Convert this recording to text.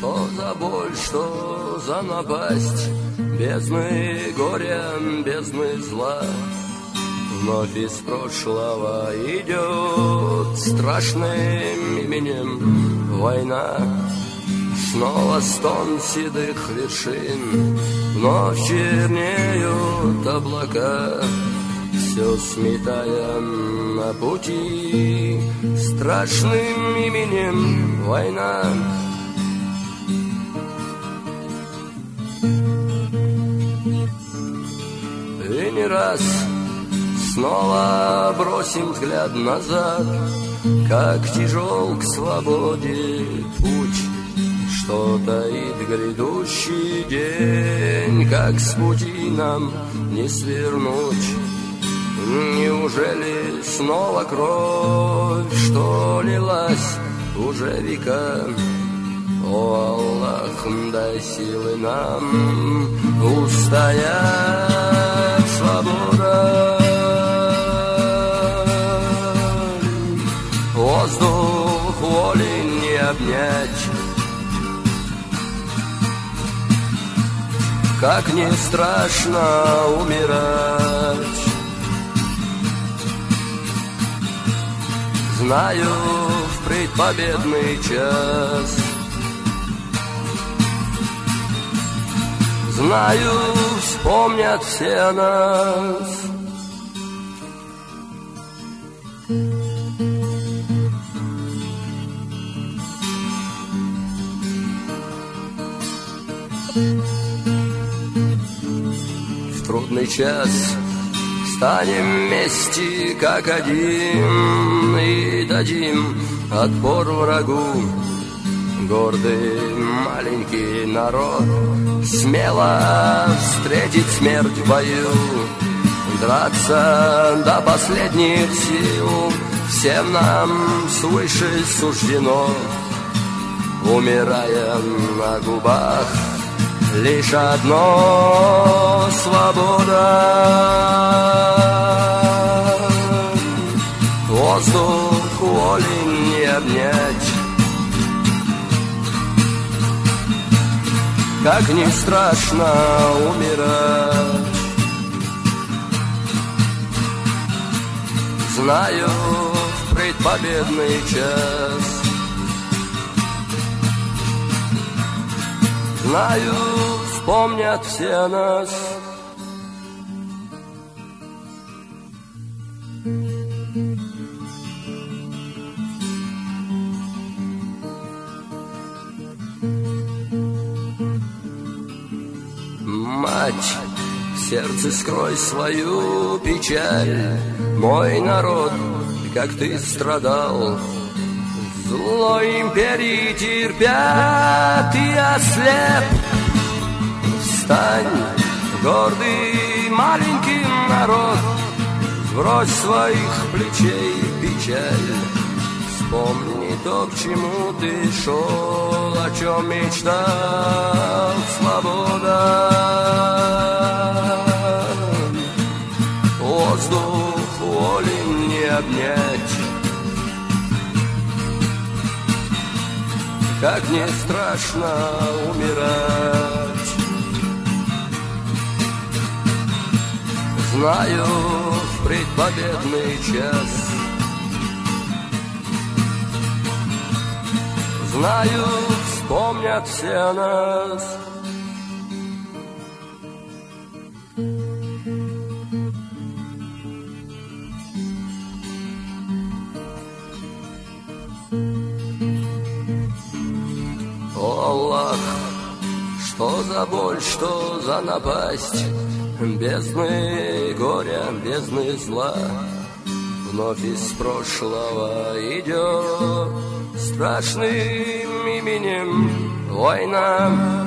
Что за боль, что за напасть, бездны горя, бездны зла. Вновь из прошлого идет страшным именем война. Снова стон седых вершин, вновь чернеют облака, все сметая на пути страшным именем война. И не раз снова бросим взгляд назад, как тяжел к свободе путь, что таит грядущий день, как с пути нам не свернуть. Неужели снова кровь, что лилась уже века? О, Аллах, дай силы нам устоять, свобода. Воздух воли не обнять, как не страшно умирать. Знаю, в предпобедный час, знаю, вспомнят все нас. В трудный час встанем вместе, как один, и дадим отпор врагу. Гордый маленький народ смело встретит смерть в бою, драться до последних сил всем нам свыше суждено. Умирая на губах лишь одно — свобода. Воздух воли не обнять, как не страшно умирать. Знаю, в предпобедный час, знаю, вспомнят все нас. Мать, в сердце скрой свою печаль, мой народ, как ты страдал. Злой империи терпя, ты ослеп. Встань, гордый маленький народ, сбрось своих плечей печаль. Вспомни то, к чему ты шел, о чем мечтал, свобода. Воздух воли не обнять, как не страшно умирать. Знаю, в предпобедный час, знаю, вспомнят все нас. О, Аллах, что за боль, что за напасть, бездны горя, бездны зла. Вновь из прошлого идет страшным именем война.